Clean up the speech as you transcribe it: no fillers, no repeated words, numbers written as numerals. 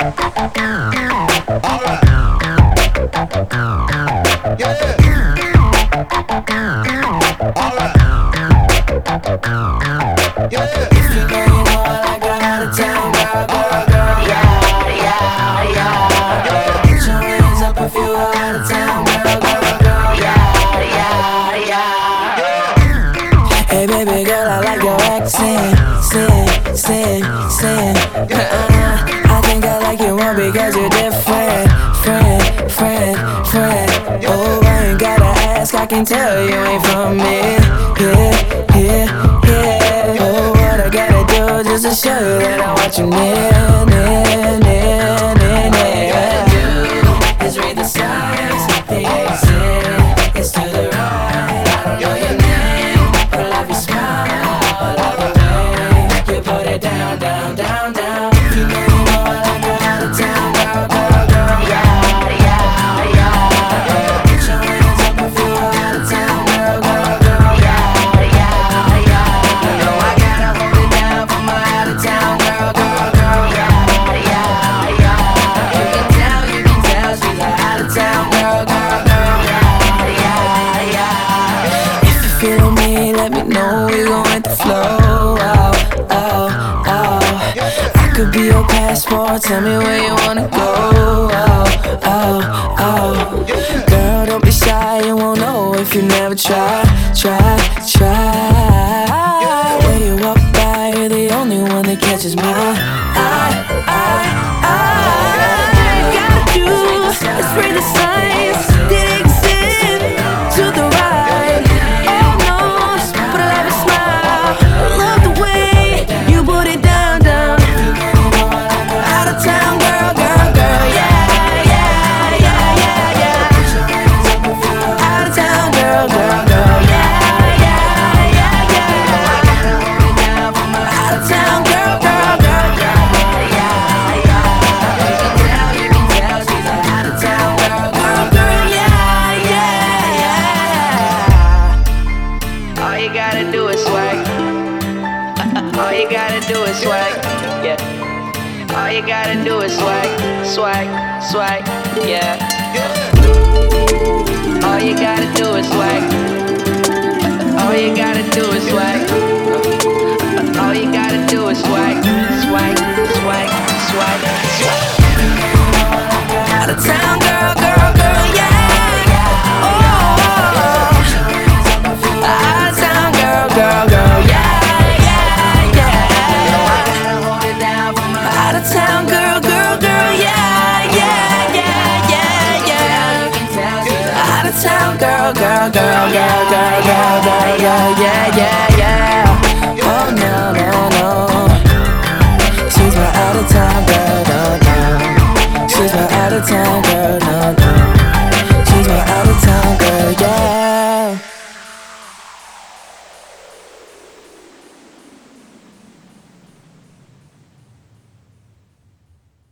Hey baby girl, I like your accent. I think I like you more because you're different. Friend. Oh, I ain't gotta ask, I can tell you ain't from me. Yeah. Oh, what I gotta do just to show you that I want you near. Is read the signs, the exit is to the right. I don't know your name, but I love your smile. I love the way you put it down. You know I like you out of town, girl. Yeah. Put your hands up if you out of town, girl. Yeah. You know I gotta hold it down for my out of town, girl. Yeah. You can tell she's a out of town girl. Yeah. If you feeling me, let me know we gon' hit the flow. I could be your passport, tell me where you wanna go. Girl, don't be shy, you won't know if you never try. When you walk by, you're the only one that catches my eye. Gotta do is read the signs, did exist to the right. Oh no, but I love your smile. I love the way you put it down. Out of town girl, yeah. Out of town girl, yeah. Out of town girl, You can tell she's a out of town girl, yeah. All you gotta do is swag. All you gotta do is swag. Yeah. All you gotta do is swag, yeah. All you gotta do is swag. All you gotta do is swag. All you gotta do is swag. Out of town girl, yeah. Oh, out of town girl, yeah. Out of town girl, yeah. Out of town girl, yeah. Oh no.